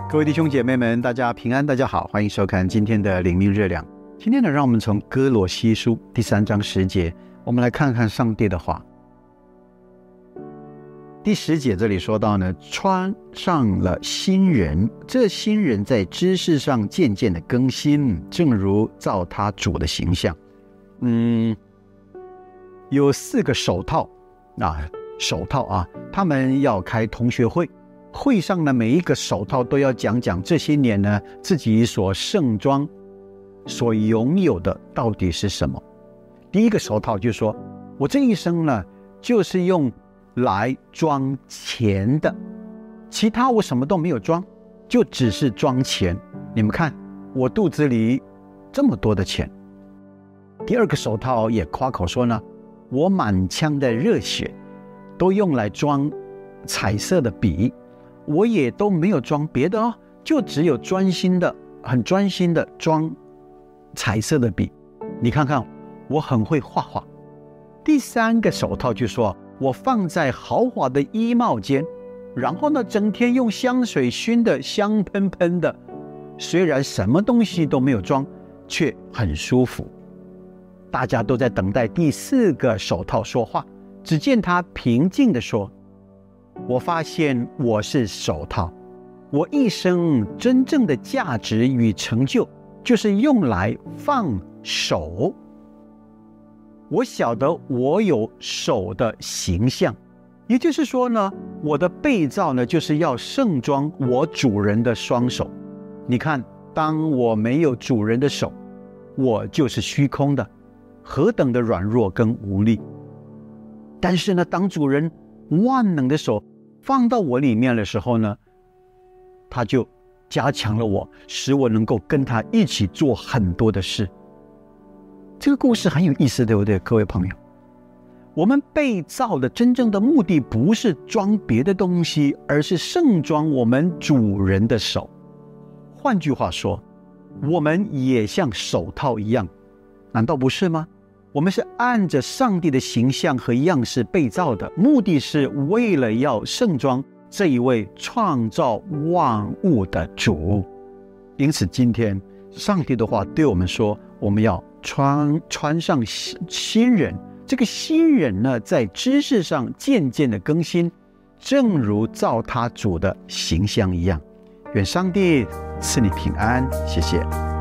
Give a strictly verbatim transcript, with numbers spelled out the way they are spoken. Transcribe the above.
各位弟兄姐妹们，大家平安，大家好，欢迎收看今天的灵命热量。今天呢，让我们从哥罗西书第三章十节，我们来看看上帝的话。第十节这里说到呢，穿上了新人，这新人在知识上渐渐的更新，正如照他主的形象。嗯，有四个手套啊，手套啊，他们要开同学会。会上呢，每一个手套都要讲讲这些年呢自己所盛装所拥有的到底是什么。第一个手套就说，我这一生呢就是用来装钱的，其他我什么都没有装，就只是装钱。你们看我肚子里这么多的钱。第二个手套也夸口说呢，我满腔的热血都用来装彩色的笔，我也都没有装别的哦，就只有专心的很专心的装彩色的笔。你看看我很会画画。第三个手套就说，我放在豪华的衣帽间，然后呢整天用香水熏得香喷喷的，虽然什么东西都没有装，却很舒服。大家都在等待第四个手套说话，只见他平静地说，我发现我是手套，我一生真正的价值与成就就是用来放手。我晓得我有手的形象，也就是说呢，我的被造呢就是要盛装我主人的双手。你看，当我没有主人的手，我就是虚空的，何等的软弱跟无力。但是呢，当主人万能的手放到我里面的时候呢，他就加强了我，使我能够跟他一起做很多的事。这个故事很有意思，对不对，各位朋友？我们被造的真正的目的不是装别的东西，而是盛装我们主人的手。换句话说，我们也像手套一样，难道不是吗？我们是按着上帝的形象和样式被造的，目的是为了要盛装这一位创造万物的主。因此今天上帝的话对我们说，我们要穿穿上新人，这个新人呢在知识上渐渐的更新，正如照他主的形象一样。愿上帝赐你平安，谢谢。